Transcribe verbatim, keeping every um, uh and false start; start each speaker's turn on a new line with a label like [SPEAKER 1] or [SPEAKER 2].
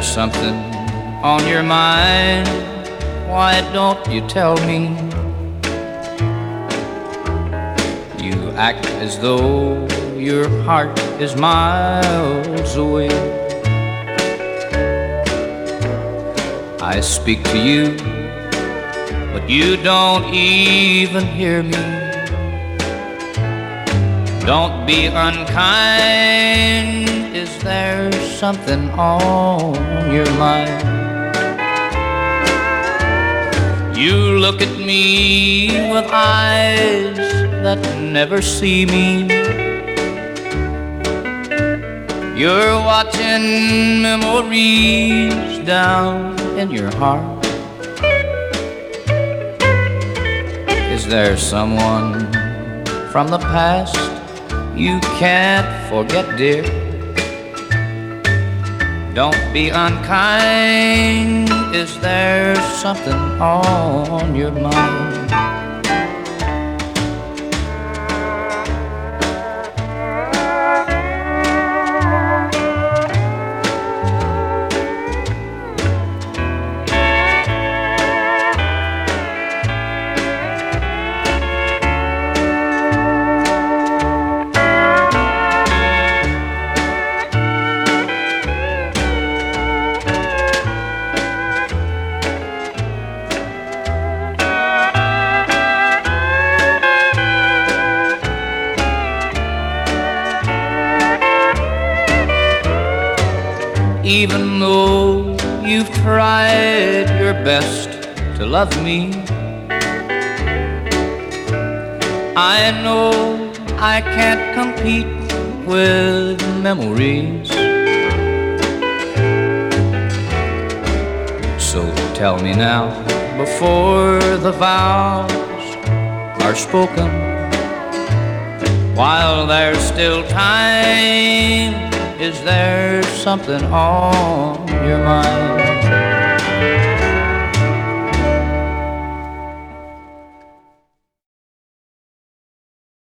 [SPEAKER 1] there's something on your mind, why don't you tell me? You act as though your heart is miles away. I speak to you, but you don't even hear me. Don't be unkind, is there something on your mind? You look at me with eyes that never see me. You're watching memories down in your heart. Is there someone from the past you can't forget, dear? Don't be unkind, is there something on your mind? Even though you've tried your best to love me, I know I can't compete with memories. So tell me now, before the vows are spoken, while there's still time, is there something on